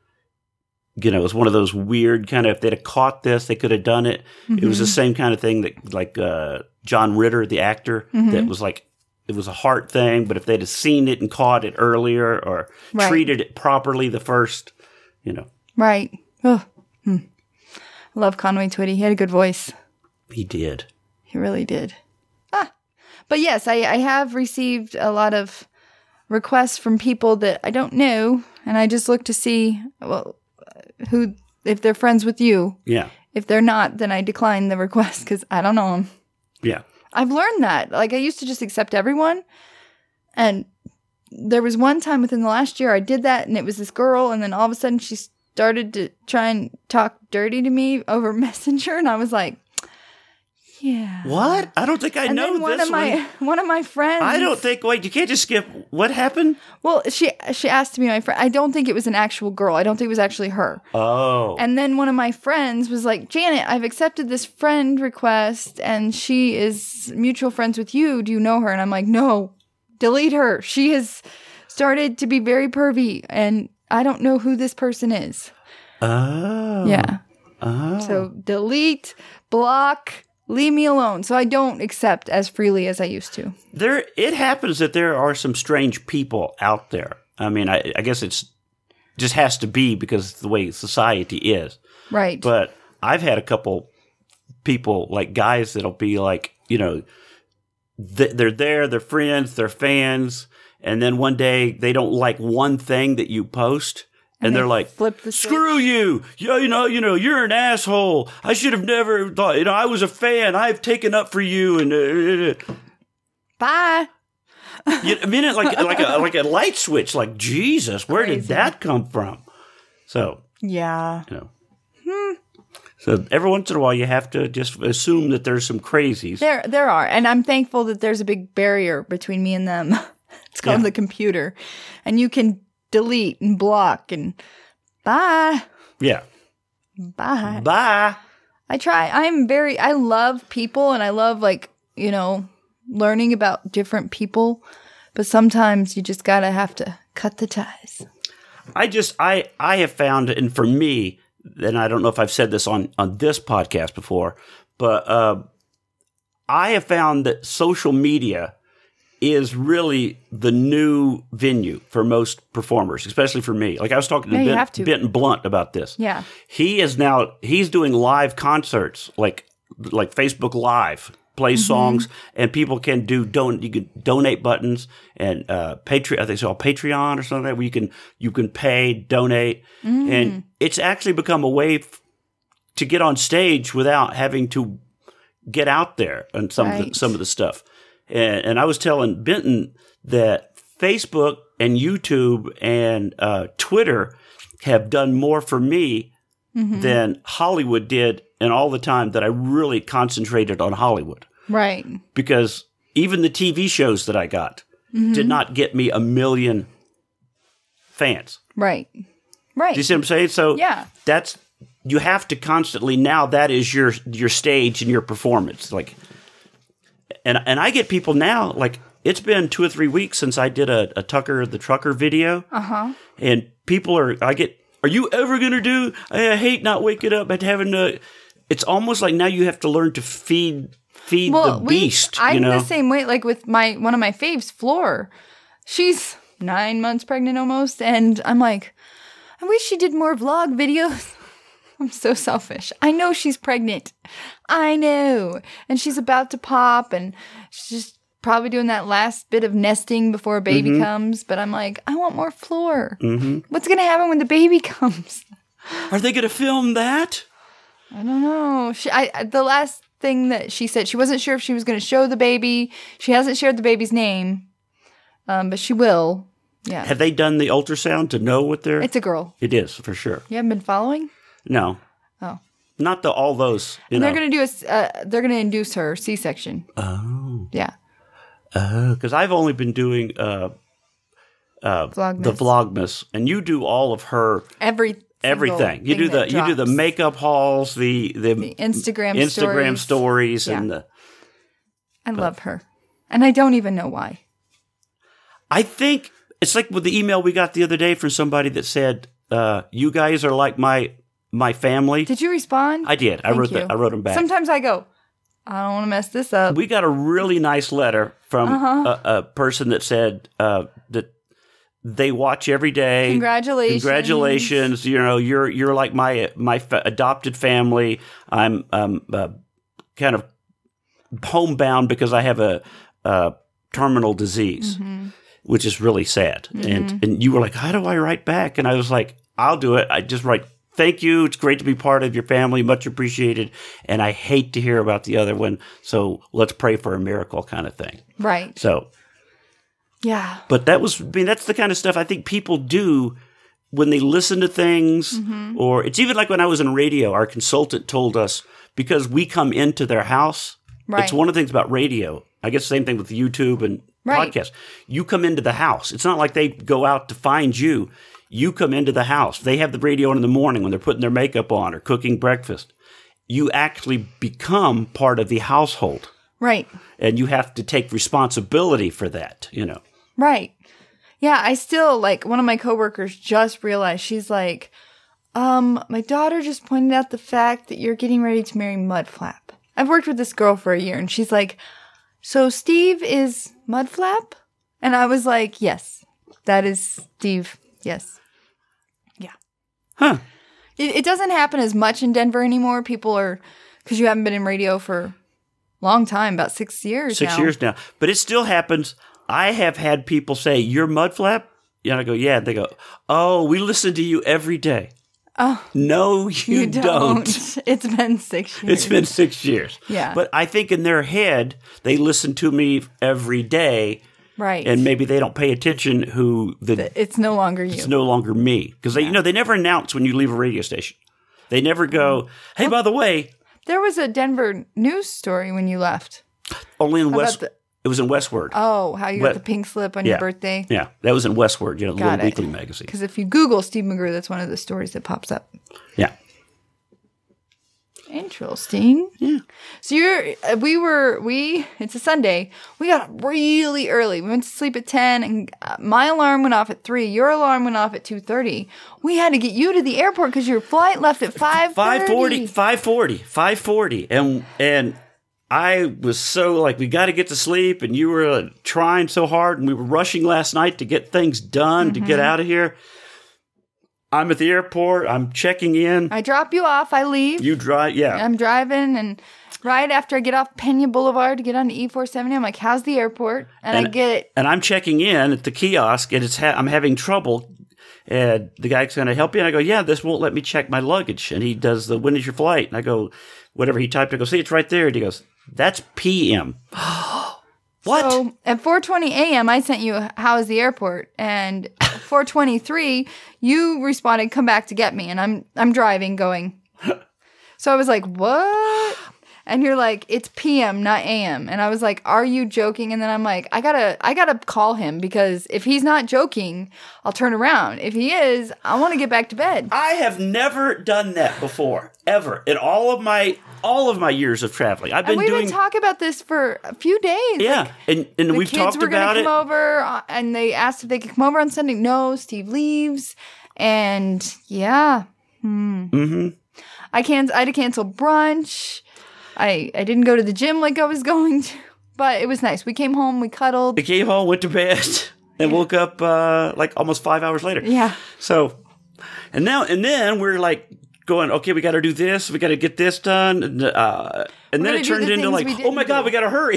you know, it was one of those weird kind of, if they'd have caught this, they could have done it. It was the same kind of thing that, like uh, John Ritter, the actor, that was like, it was a heart thing, but if they'd have seen it and caught it earlier or Right. treated it properly the first, you know, Right. Oh, hmm. I love Conway Twitty. He had a good voice. he did. He really did. Ah. But yes, I, I have received a lot of requests from people that I don't know, and I just look to see, well, who, if they're friends with you. Yeah. If they're not, then I decline the request because I don't know them. Yeah. I've learned that. Like, I used to just accept everyone, and there was one time within the last year I did that, and it was this girl, and then all of a sudden she started to try and talk dirty to me over Messenger, and I was like, yeah. What? I don't think I And know then one this of my one. one of my friends. I don't think. Wait, you can't just skip. What happened? Well, she she asked me, my friend. I don't think it was an actual girl. I don't think it was actually her. Oh, And then one of my friends was like, Janet, I've accepted this friend request, and she is mutual friends with you. Do you know her? And I'm like, no, delete her. She has started to be very pervy, and I don't know who this person is. oh, Yeah. Oh. So delete, block. Leave me alone. So I don't accept as freely as I used to. There, it happens that there are some strange people out there. I mean, I, I guess it's just has to be because it's the way society is. Right. But I've had a couple people, like guys, that'll be like, you know, th- they're there, they're friends, they're fans, and then one day they don't like one thing that you post. And, And they they're like, flip the switch. "Screw you! Yeah, you know, you know, you're an asshole. I should have never thought. You know, I was a fan. I've taken up for you." And uh, Bye. you, I mean, it like like a like a light switch. Like Jesus, where did Crazy. that come from? So Yeah. you know, so every once in a while, you have to just assume that there's some crazies. There there are. And I'm thankful that there's a big barrier between me and them. It's called Yeah. the computer. And you can delete and block and bye. Yeah. Bye. Bye. I try. I'm very, I love people and I love, like, you know, learning about different people. But sometimes you just gotta have to cut the ties. I just I I have found, and for me, and I don't know if I've said this on on this podcast before, but uh, I have found that social media is really the new venue for most performers, especially for me. Like I was talking to, Yeah, you ben, have to. Benton Blunt about this. Yeah. He is now he's doing live concerts, like like Facebook Live, play Mm-hmm. songs, and people can do don you can donate buttons and uh Patreon. I think it's called Patreon or something like that, where you can you can pay, donate, Mm. and it's actually become a way f- to get on stage without having to get out there and some of the, Right. some of the stuff. And, and I was telling Benton that Facebook and YouTube and uh, Twitter have done more for me Mm-hmm. than Hollywood did in all the time that I really concentrated on Hollywood. Right. Because even the T V shows that I got Mm-hmm. did not get me a million fans. Right. Right. Do you see what I'm saying? So Yeah. that's you have to constantly now that is your your stage and your performance. Like and and I get people now, like it's been two or three weeks since I did a, a Tucker the Trucker video. Uh-huh. And people are I get are you ever gonna do I hate not waking up and having to it's almost like now you have to learn to feed feed Well, the we, beast. I'm you know? the same way. Like with my one of my faves, Floor. She's nine months pregnant almost, and I'm like, I wish she did more vlog videos. I'm so selfish. I know she's pregnant. I know, and she's about to pop, and she's just probably doing that last bit of nesting before a baby Mm-hmm. comes. But I'm like, I want more Floor. Mm-hmm. What's gonna happen when the baby comes? Are they gonna film that? I don't know. She, I, I- the last thing that she said, she wasn't sure if she was going to show the baby. She hasn't shared the baby's name, um, but she will. Yeah, Have they done the ultrasound to know what they're it's a girl. It is, for sure. You haven't been following? No. Oh, Not the all those. You and know. they're going to do a. s- Uh, they're going to induce her C-section. Oh. Yeah, Because I've only been doing uh, uh, Vlogmas. the Vlogmas, and you do all of her every everything. You thing do the that you do the drops. makeup hauls, the the, The Instagram Instagram stories. stories, and the. I love her, and I don't even know why. I think it's like with the email we got the other day from somebody that said, uh, "You guys are like my my family." Did you respond? I did. I Thank wrote you. that. I wrote them back. Sometimes I go, I don't want to mess this up. We got a really nice letter from Uh-huh. a, a person that said uh, that they watch every day. Congratulations. Congratulations! You know, you're you're like my my fa- adopted family. I'm um uh, kind of homebound because I have a, a terminal disease, Mm-hmm. which is really sad. And and you were like, how do I write back? And I was like, I'll do it. I just write. Thank you. It's great to be part of your family. Much appreciated. And I hate to hear about the other one. So let's pray for a miracle kind of thing. Right. So, Yeah. but that was, I mean, that's the kind of stuff I think people do when they listen to things. Mm-hmm. Or it's even like when I was in radio, our consultant told us, because we come into their house, Right. it's one of the things about radio. I guess the same thing with YouTube and Right. podcasts. You come into the house. It's not like they go out to find you. You come into the house. They have the radio on in the morning when they're putting their makeup on or cooking breakfast. You actually become part of the household, Right. and you have to take responsibility for that, you know. Right. Yeah, I still like one of my coworkers just realized she's like, um, my daughter just pointed out the fact that you're getting ready to marry Mudflap. I've worked with this girl for a year and she's like, so Steve is Mudflap? And I was like, yes, that is Steve. Yes. Yeah. Huh. It, it doesn't happen as much in Denver anymore. People are, because you haven't been in radio for a long time, about six years Six now. years now. But it still happens. I have had people say, you're Mudflap? And I go, yeah. They go, oh, we listen to you every day. Oh, No, you, you don't. don't. It's been six years. It's been six years. Yeah. But I think in their head, they listen to me every day, Right. and maybe they don't pay attention who the It's no longer you. it's no longer me. Because they, you know, they never announce when you leave a radio station. They never go, hey, by the way, There was a Denver news story when you left. only in West. the- It was in Westward. Oh, how you What- got the pink slip on yeah. your birthday? Yeah, that was in Westward, you know, the Got little it. weekly magazine. Because if you Google Steve McGrew, that's one of the stories that pops up. Yeah. Interesting. Yeah. So you're, uh, we were, we, it's a Sunday. We got up really early. We went to sleep at ten and uh, my alarm went off at three. Your alarm went off at two thirty. We had to get you to the airport because your flight left at five five forty, five forty, five forty. And, and I was so like, we got to get to sleep. And you were uh, trying so hard. And we were rushing last night to get things done, to get out of here. I'm at the airport. I'm checking in. I drop you off. I leave. You drive. Yeah. I'm driving and Right after I get off Pena Boulevard to get onto E four seventy, I'm like, how's the airport? And, And- I get, And I'm checking in at the kiosk, and it's ha- I'm having trouble. And the guy's going to help you. And I go, yeah, this won't let me check my luggage. And he does the, when is your flight? And I go, whatever he typed, I go, see, it's right there. And he goes, that's P M. What? so at four twenty a.m., I sent you, how is the airport? And four twenty-three, you responded, come back to get me. And I'm I'm driving going. So I was like, what? And you're like, it's P M, not A M. And I was like, are you joking? And then I'm like, I gotta, I gotta call him because if he's not joking, I'll turn around. If he is, I want to get back to bed. I have never done that before, ever, in all of my all of my years of traveling. I've And been we've doing, been talking about this for a few days. yeah, Like, and and the we've kids talked were gonna about come it. over, uh, and they asked if they could come over on Sunday. No, Steve leaves, and yeah, hmm. Mm-hmm. I can't. I had to cancel brunch. I I didn't go to the gym like I was going to, but it was nice. We came home, we cuddled. I came home, went to bed, and woke up uh, like almost five hours later. Yeah. So, and now and then we're like going, okay, we got to do this, we got to get this done, and, uh, and We're then gonna it do turned the into things like, we oh didn't my god, do. we got to hurry.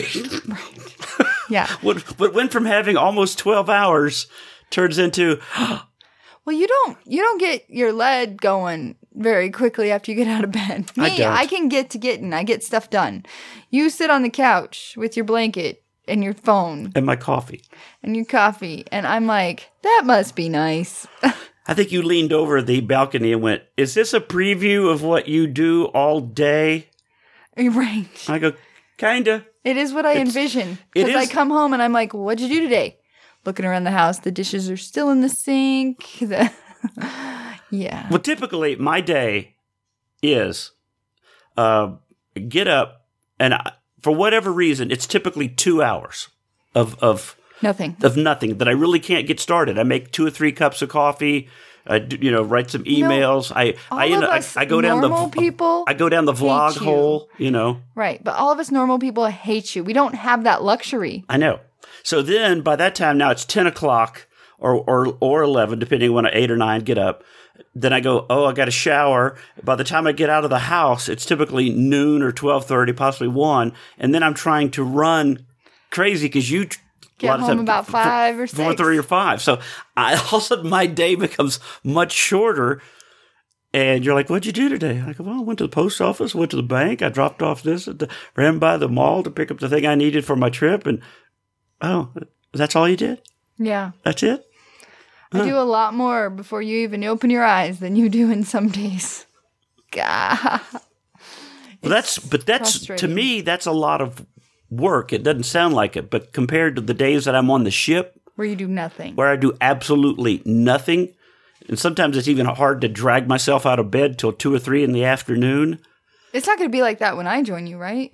Yeah. what what went from having almost twelve hours turns into Well, you don't you don't get your lead going very quickly after you get out of bed. Me, I don't. I can get to getting. I get stuff done. You sit on the couch with your blanket and your phone and my coffee. and your coffee, and I'm like, that must be nice. I think you leaned over the balcony and went, "Is this a preview of what you do all day?" Right. I go, "Kinda." It is what I It's- envision. it Because I is- come home and I'm like, what'd you do today? Looking around the house, the dishes are still in the sink. The yeah. Well, typically my day is uh, get up, and I, for whatever reason, it's typically two hours of of Nothing. of nothing that I really can't get started. I make two or three cups of coffee. I do, you know, write some emails. I all I, of end up, us I I go down the normal people I go down the vlog hate you. hole. You know, Right. But all of us normal people hate you. We don't have that luxury. I know. So then by that time now it's ten o'clock or or or eleven, depending when I eight or nine get up. Then I go, oh, I got to shower. By the time I get out of the house, it's typically noon or twelve thirty, possibly one, and then I'm trying to run crazy because you. Get home about five or four six. thirty or five. So I, all of a sudden my day becomes much shorter. And you're like, what'd you do today? I go, well, I went to the post office, went to the bank. I dropped off this, at the, ran by the mall to pick up the thing I needed for my trip. And oh, that's all you did? Yeah. That's it? I do a lot more before you even open your eyes than you do in some days. God. Well, that's, but that's, to frustrating. me, that's a lot of work. It doesn't sound like it, but compared to the days that I'm on the ship, Where you do nothing. where I do absolutely nothing, and sometimes it's even hard to drag myself out of bed till two or three in the afternoon. It's not going to be like that when I join you, right?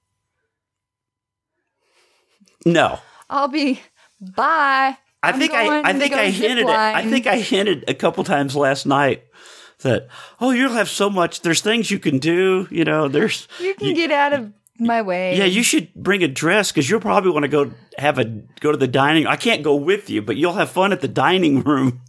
No. I'll be, bye. I I'm think I, going I to think go I zip hinted it. I line. think I hinted a couple times last night that, oh, you'll have so much. There's things you can do. You know, there's. You can get out of my way. Yeah, you should bring a dress because you'll probably want to go have a go to the dining. I can't go with you, but you'll have fun at the dining room.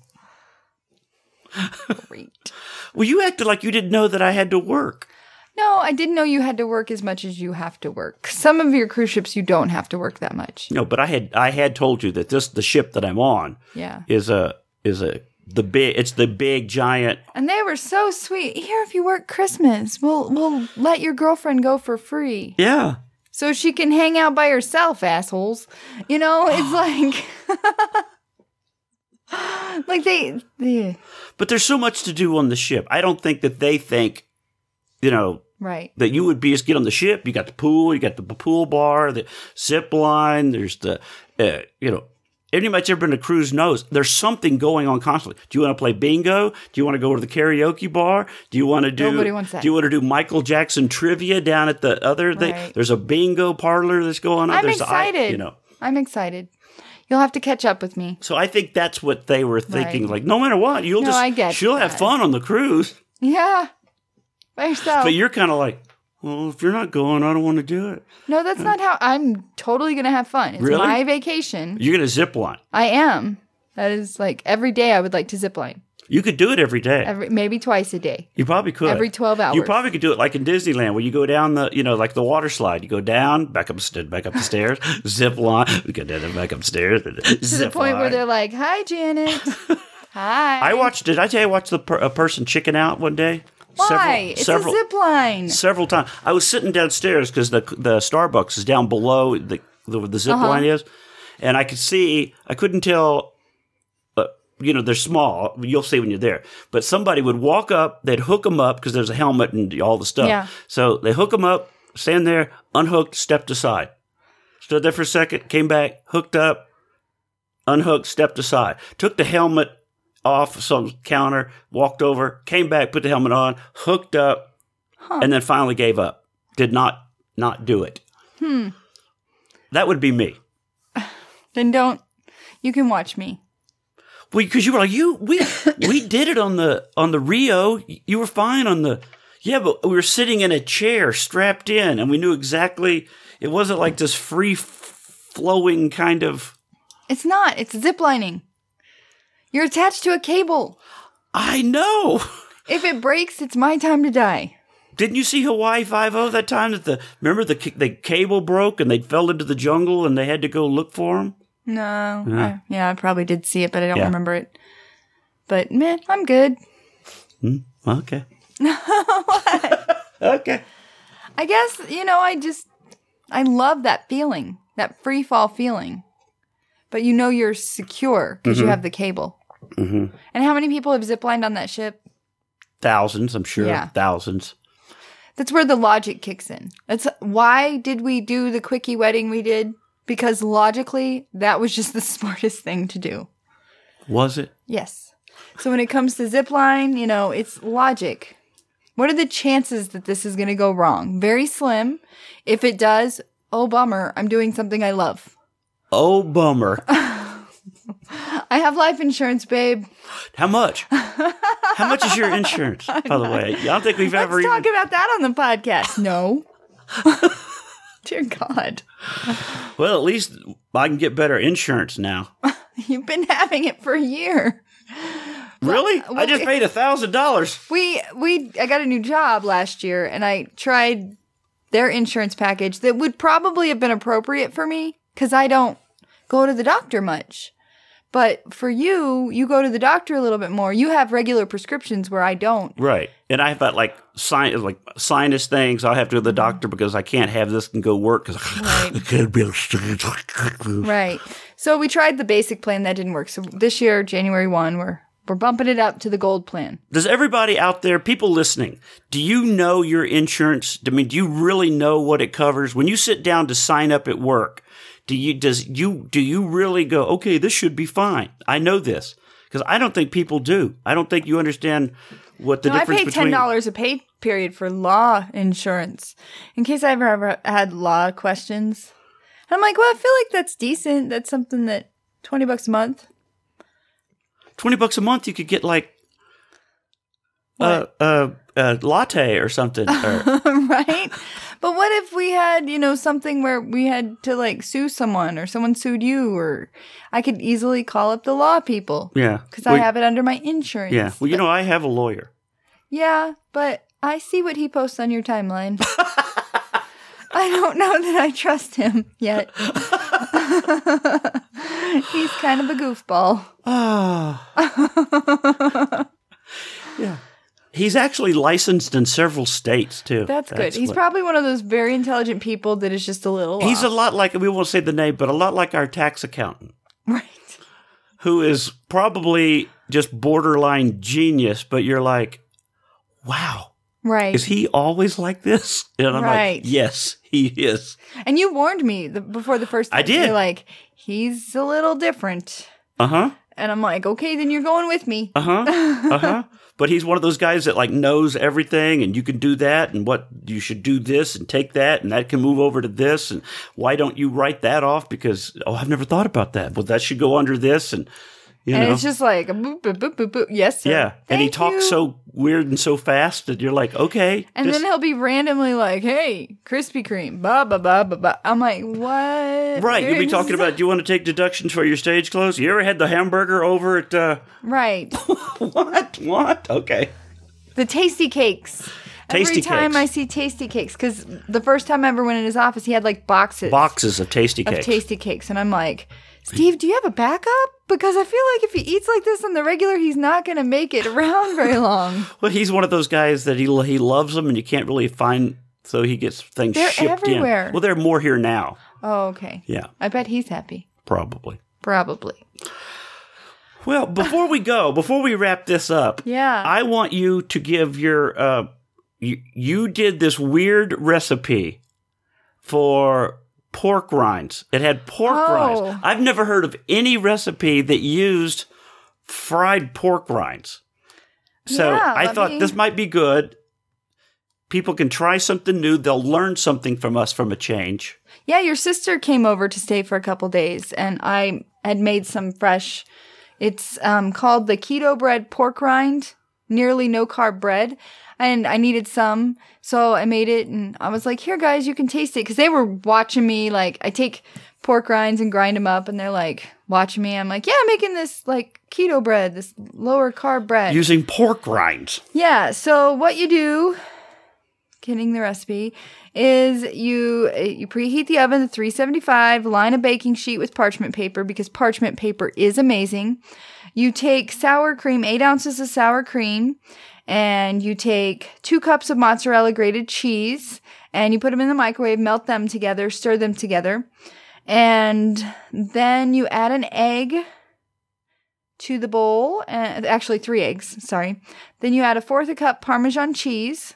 Great. Well, you acted like you didn't know that I had to work. No, I didn't know you had to work as much as you have to work. Some of your cruise ships, you don't have to work that much. No, but I had I had told you that this the ship that I'm on Yeah. is a is a the big it's the big giant. And they were so sweet. Here, if you work Christmas, we'll we'll let your girlfriend go for free. Yeah. So she can hang out by herself, assholes. You know, it's like like they, they But there's so much to do on the ship. I don't think that they think, you know, right. that you would be just get on the ship. You got the pool, you got the pool bar, the zip line. There's the, uh, you know, anybody that's ever been to a cruise knows there's something going on constantly. Do you want to play bingo? Do you want to go to the karaoke bar? Do you want to do? Nobody wants that. Do you want to do Michael Jackson trivia down at the other thing? Right. There's a bingo parlor that's going on. I'm there's excited. The, you know. I'm excited. You'll have to catch up with me. So I think that's what they were thinking. Right. Like, no matter what, you'll No, just I get she'll have that. fun on the cruise. Yeah. By yourself. But you're kind of like, well, if you're not going, I don't want to do it. No, that's not how I'm totally going to have fun. It's Really? my vacation. You're gonna zip line. I am. That is like every day I would like to zip line. You could do it every day. Every, maybe twice a day. You probably could. Every twelve hours. You probably could do it like in Disneyland where you go down the, you know, like the water slide. You go down, back up, back up the stairs, zip line, we go down, back upstairs, to the point line. where they're like, "Hi, Janet." Hi. I watched, did I tell you I watched the per, a person chicken out one day? Why? Several, it's several, a zip line. Several times. I was sitting downstairs because the the Starbucks is down below the, the, the zip Uh-huh. line is. And I could see, I couldn't tell, uh, you know, they're small. You'll see when you're there. But somebody would walk up, they'd hook them up because there's a helmet and all the stuff. Yeah. So they hook them up, stand there, unhooked, stepped aside. Stood there for a second, came back, hooked up, unhooked, stepped aside. Took the helmet off some counter, walked over, came back, put the helmet on, hooked up, Huh. and then finally gave up. Did not not do it. Hmm. That would be me. Then don't. You can watch me. Well, because you were like, you we we did it on the on the Rio. You were fine on the yeah, but we were sitting in a chair strapped in, and we knew exactly. It wasn't like this free flowing kind of. It's not. It's ziplining. You're attached to a cable. I know. If it breaks, it's my time to die. Didn't you see Hawaii Five-O that time that the remember the the cable broke and they fell into the jungle and they had to go look for them? No. Yeah. I, yeah, I probably did see it, but I don't Yeah. remember it. But man, I'm good. Hmm? Okay. Okay. I guess, you know, I just, I love that feeling, that free fall feeling. But you know you're secure because Mm-hmm. you have the cable. Mm-hmm. And how many people have ziplined on that ship? Thousands, I'm sure. Yeah. Thousands. That's where the logic kicks in. That's why did we do the quickie wedding we did? Because logically, that was just the smartest thing to do. Was it? Yes. So when it comes to zipline, you know, it's logic. What are the chances that this is going to go wrong? Very slim. If it does, oh bummer, I'm doing something I love. Oh, bummer. I have life insurance, babe. How much? How much is your insurance, by the way? I don't think we've Let's ever talk even... about that on the podcast. No. Dear God. Well, at least I can get better insurance now. You've been having it for a year. Really? well, I just paid a thousand dollars. We we I got a new job last year and I tried their insurance package that would probably have been appropriate for me because I don't go to the doctor much. But for you, you go to the doctor a little bit more. You have regular prescriptions where I don't. Right. And I have got like sin- like sinus things. I have to go to the doctor because I can't have this and go work because Right. I can't be. Right. So we tried the basic plan that didn't work. So this year, January first, we're we're bumping it up to the gold plan. Does everybody out there, people listening, do you know your insurance? I mean, do you really know what it covers? When you sit down to sign up at work, do you does you do you really go, okay, this should be fine? I know this because I don't think people do. I don't think you understand what the No, I difference pay between. ten dollars a pay period for law insurance in case I ever ever had law questions. And I'm like, well, I feel like that's decent. That's something that twenty bucks a month. Twenty bucks a month, you could get like a What? uh, uh, latte or something. Or, Right? But what if we had, you know, something where we had to like sue someone or someone sued you or I could easily call up the law people yeah, because I Well, have it under my insurance. Yeah, well, you know, I have a lawyer. Yeah, but I see what he posts on your timeline. I don't know that I trust him yet. He's kind of a goofball. Ah, yeah. He's actually licensed in several states too. That's, good. He's what- probably one of those very intelligent people that is just a little He's a off. lot like, we won't say the name, but a lot like our tax accountant, Right. who is probably just borderline genius. But you're like, wow, Right. is he always like this? And I'm Right. like, yes, he is. And you warned me the, before the first time. I did. You're like, he's a little different. Uh huh. And I'm like, okay, then you're going with me. Uh huh. Uh huh. But he's one of those guys that like knows everything, and you can do that, and what you should do this, and take that, and that can move over to this, and why don't you write that off? Because oh, I've never thought about that. Well, that should go under this, and You and know? it's just like, boop, boop, boop, boop, boop. Yes, sir. Yeah, and he Thank talks you. so weird and so fast that you're like, okay. And just- then he'll be randomly like, hey, Krispy Kreme, ba, ba, ba, ba, ba. I'm like, what? right, you'll be is- talking about, do you want to take deductions for your stage clothes? You ever had the hamburger over at, uh, Right. what? What? Okay. The Tasty Cakes. Tasty Every time Cakes. I see Tasty Cakes, because the first time I ever went in his office, he had like boxes Boxes of tasty of cakes. Tasty Cakes. And I'm like, Steve, do you have a backup? Because I feel like if he eats like this on the regular, he's not going to make it around very long. Well, he's one of those guys that he he loves them and you can't really find, so he gets things They're shipped everywhere. in. Well, there are more here now. Oh, okay. Yeah, I bet he's happy. probably. Probably. Well, before we go, before we wrap this up, Yeah. I want you to give your, uh, you, you did this weird recipe for pork rinds. It had pork Oh. rinds. I've never heard of any recipe that used fried pork rinds. So Yeah, I let thought me- this might be good. People can try something new. They'll learn something from us from a change. Yeah, your sister came over to stay for a couple days, and I had made some fresh. It's um, called the Keto Bread Pork Rind, nearly no carb bread. And I needed some, so I made it, and I was like, here, guys, you can taste it. Because they were watching me, like, I take pork rinds and grind them up, and they're like, watching me. I'm like, yeah, I'm making this, like, keto bread, this lower carb bread. Using pork rinds. Yeah, so what you do, getting the recipe, is you you preheat the oven to three seventy-five, line a baking sheet with parchment paper because parchment paper is amazing. You take sour cream, eight ounces of sour cream, and you take two cups of mozzarella grated cheese, and you put them in the microwave, melt them together, stir them together, and then you add an egg to the bowl, and actually three eggs, sorry. Then you add a fourth a cup Parmesan cheese,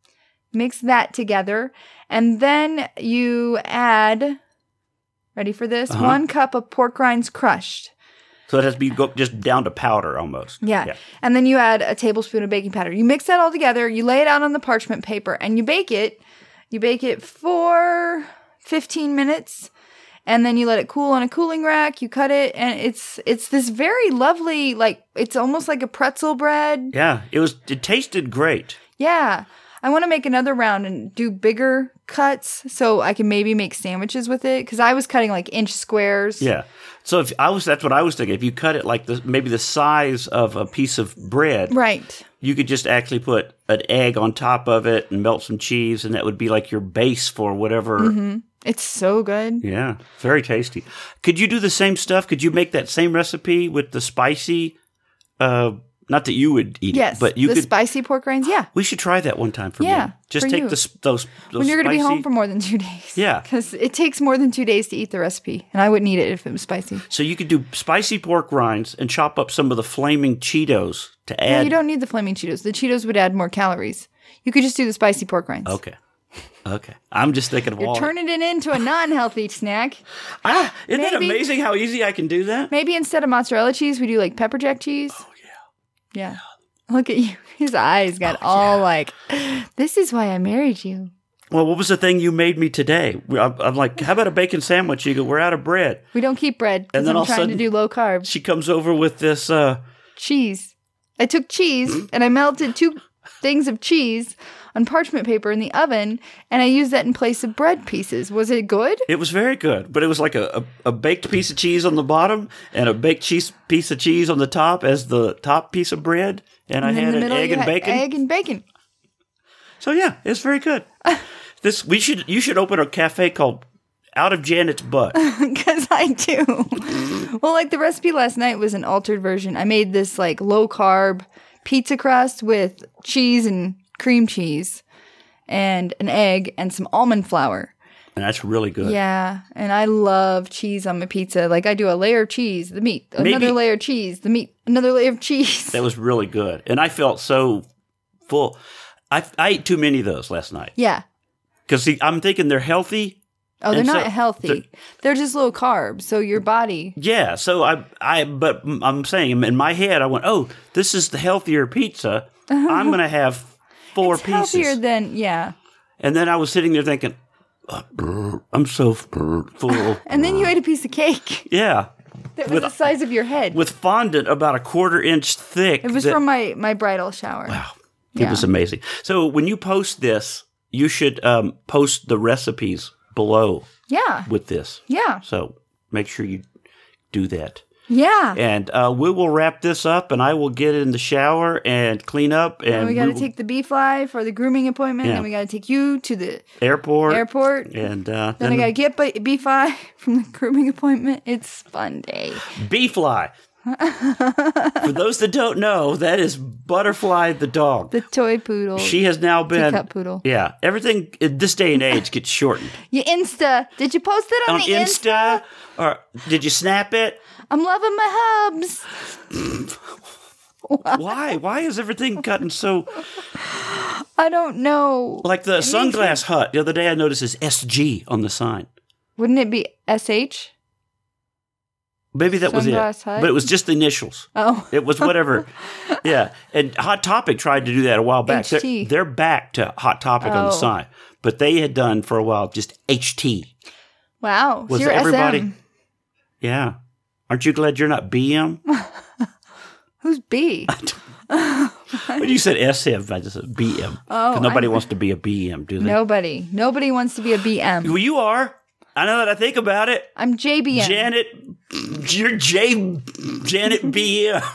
mix that together, and then you add, ready for this, Uh-huh. one cup of pork rinds crushed. So it has to be go just down to powder almost. Yeah. And then you add a tablespoon of baking powder. You mix that all together, you lay it out on the parchment paper, and you bake it. You bake it for fifteen minutes, and then you let it cool on a cooling rack. You cut it, and it's it's this very lovely, like, it's almost like a pretzel bread. Yeah, it was. It tasted great. Yeah. I want to make another round and do bigger cuts so I can maybe make sandwiches with it, because I was cutting like inch squares. Yeah. So if I was, that's what I was thinking. If you cut it like the maybe the size of a piece of bread, Right. you could just actually put an egg on top of it and melt some cheese, and that would be like your base for whatever. Mm-hmm. It's so good. Yeah, very tasty. Could you do the same stuff? Could you make that same recipe with the spicy? Uh, not that you would eat Yes. it, but you the could. spicy pork rinds. Yeah. We should try that one time for Yeah, me. Just for take you. the s- those those When you're going to be spicy- home for more than two days. Yeah. Because it takes more than two days to eat the recipe. And I wouldn't eat it if it was spicy. So you could do spicy pork rinds and chop up some of the flaming Cheetos to Yeah, add. you don't need the flaming Cheetos. The Cheetos would add more calories. You could just do the spicy pork rinds. Okay. Okay. I'm just thinking of You're all. turning it into a non-healthy snack. Ah, isn't that Maybe. amazing how easy I can do that? Maybe instead of mozzarella cheese, we do like pepper jack cheese. Oh, yeah. Yeah. Look at you. His eyes got Oh, all like, this is why I married you. Well, what was the thing you made me today? I'm, I'm like, how about a bacon sandwich? You go, we're out of bread. We don't keep bread And because then I'm all of a trying sudden- to do low carb. She comes over with this. Uh, Cheese. I took cheese and I melted two things of cheese on parchment paper in the oven, and I used that in place of bread pieces. Was it good? it was very good, but it was like a, a, a baked piece of cheese on the bottom and a baked cheese piece of cheese on the top as the top piece of bread. And, I And in had the an middle, egg you and had bacon. Egg and bacon. So yeah, it's very good. This we should you should open a cafe called Out of Janet's Butt. Because I do. Well, like the recipe last night was an altered version. I made this like low carb pizza crust with cheese and cream cheese and an egg and some almond flour. And that's really good. Yeah, and I love cheese on my pizza. Like I do a layer of cheese, the meat, another Maybe- layer of cheese, the meat, another layer of cheese. That was really good. And I felt so full. I, I ate too many of those last night. Yeah. Because I'm thinking they're healthy. Oh, they're And so- not healthy. They're just low carb. So your body. Yeah. So I, I, but I'm saying in my head, I went, oh, this is the healthier pizza. I'm going to have four It's pieces. healthier than, yeah. And then I was sitting there thinking, oh, brr, I'm so brr, full. And then you ate a piece of cake. Yeah. That was with, the size of your head. with fondant about a quarter inch thick. It was that, from my, my bridal shower. Wow. It Yeah. was amazing. So when you post this, you should um, post the recipes below Yeah. with this. Yeah. So make sure you do that. Yeah. And uh, we will wrap this up, and I will get in the shower and clean up. And, And we got to will- take the bee fly for the grooming appointment. Yeah. And we got to take you to the airport. airport. And uh, Then I got to get by- bee fly from the grooming appointment. It's fun day. Bee Fly. For those that don't know, that is Butterfly the dog. The toy poodle. She has now been Teacup poodle. Yeah, everything in this day and age gets shortened. You Insta. Did you post it on, On the Insta? Insta, or did you snap it? I'm loving my hubs. Why? Why has everything gotten so I don't know. like the makes Sunglass Hut? The other day I noticed is S G on the sign. Wouldn't it be S H? Maybe that was it, Sunglass Hut? but it was just the initials. Oh. It was whatever. Yeah, and Hot Topic tried to do that a while back. H They're, T. they're back to Hot Topic on the Oh. sign, but they had done for a while just H T. Wow. Was so you're everybody? S M. Yeah, aren't you glad you're not B M? Who's B? When you said S M, I just said B M. Oh, 'Cause nobody I- wants to be a B M, do they? Nobody. Nobody wants to be a B M. Well, you are. I know that I think about it. I'm J B M. Janet, you're J, Janet B M.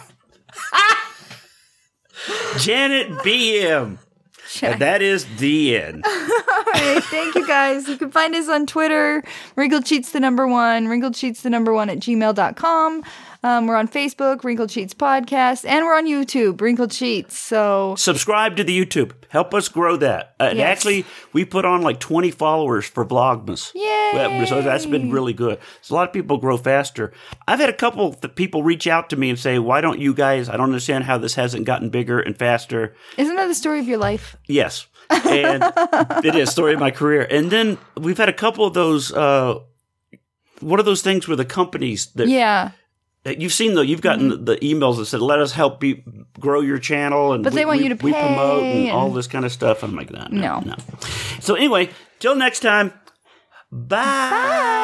Janet B M. And that is the end. All right, thank you guys. You can find us on Twitter, Wrinkled Sheets the number one, Wrinkled Sheets the number one at gmail dot com. Um, we're on Facebook, Wrinkled Sheets Podcast, and we're on YouTube, Wrinkled Sheets. So Subscribe to the YouTube. Help us grow that. Uh, and Yes. actually, we put on like twenty followers for Vlogmas. Yay! Well, So that's been really good. So a lot of people grow faster. I've had a couple of people reach out to me and say, why don't you guys, I don't understand how this hasn't gotten bigger and faster. isn't that the story of your life? Yes. And it is story of my career. And then we've had a couple of those, uh, what are those things where the companies that Yeah. you've seen though, you've gotten the, the emails that said, let us help be, grow your channel. And But they we, want we, you to we promote pay and all and- this kind of stuff. And I'm like, no, no, No. no. So anyway, till next time, bye. Bye.